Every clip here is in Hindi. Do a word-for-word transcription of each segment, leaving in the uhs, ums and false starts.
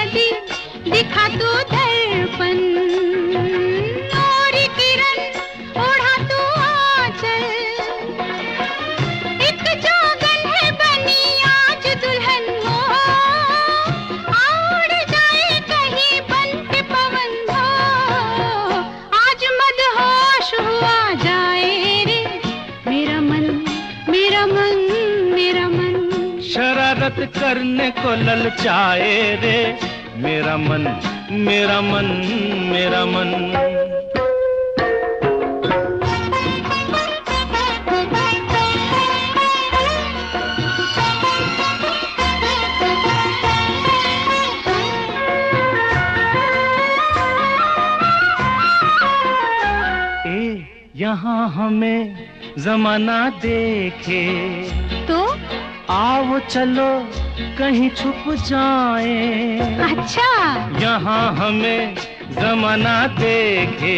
नदी दिखा तू दर्पण, और किरण ओढ़ा तू आंचल। एक जोगन है बनी आज दुल्हन हो, उड़ जाए कहीं बन के पवन हो। आज मदहोश हुआ जाए रे मेरा मन, मेरा मन, मेरा मन। शरारत करने को ललचाए रे मेरा मन, मेरा मन, मेरा मन। ए यहाँ हमें जमाना देखे तो आओ चलो कहीं छुप जाए। अच्छा, यहाँ हमें जमाना देखे,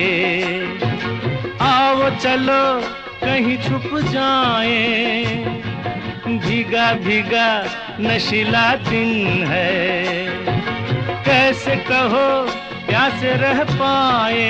आओ चलो कहीं छुप जाए। भीगा भीगा नशीला दिन है, कैसे कहो प्यासे रह पाए।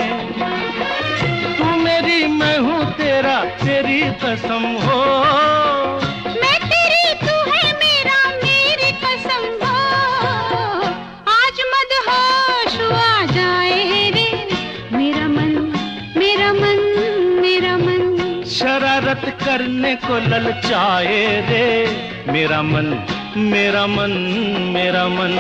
तू मेरी मैं हूँ तेरा, तेरी कसम हो। मैं तेरी तू है मेरा, मेरी कसम हो। आज मदहोश हुआ जाए रे मेरा मन, मेरा मन, मेरा मन। शरारत करने को ललचाए रे मेरा मन, मेरा मन, मेरा मन।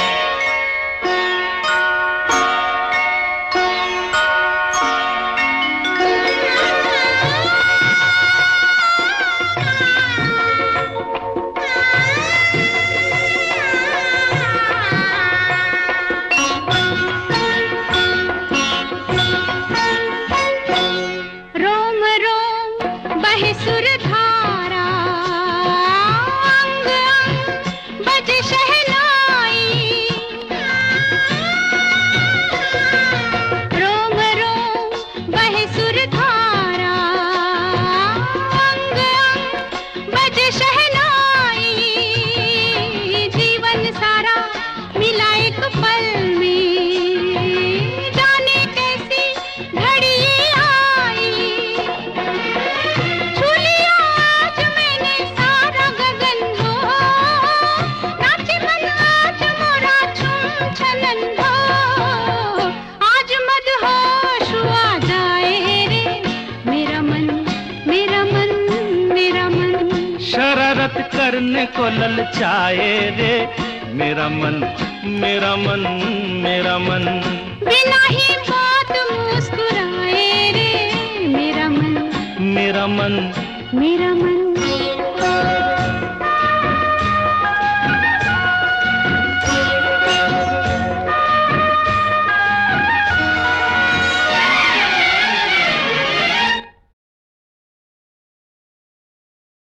सुर धारा अंग अंग बजे शहनाई। रोम रोम बहे सुर धारा अंग अंग बजे शहनाई। जीवन सारा मिला एक पल में, जाने कैसी घड़ी आई। शरारत करने को ललचाए रे मेरा मन, मेरा मन, मेरा मन। बिना ही बात मुस्कुराए रे मेरा मन, मेरा मन, मेरा मन।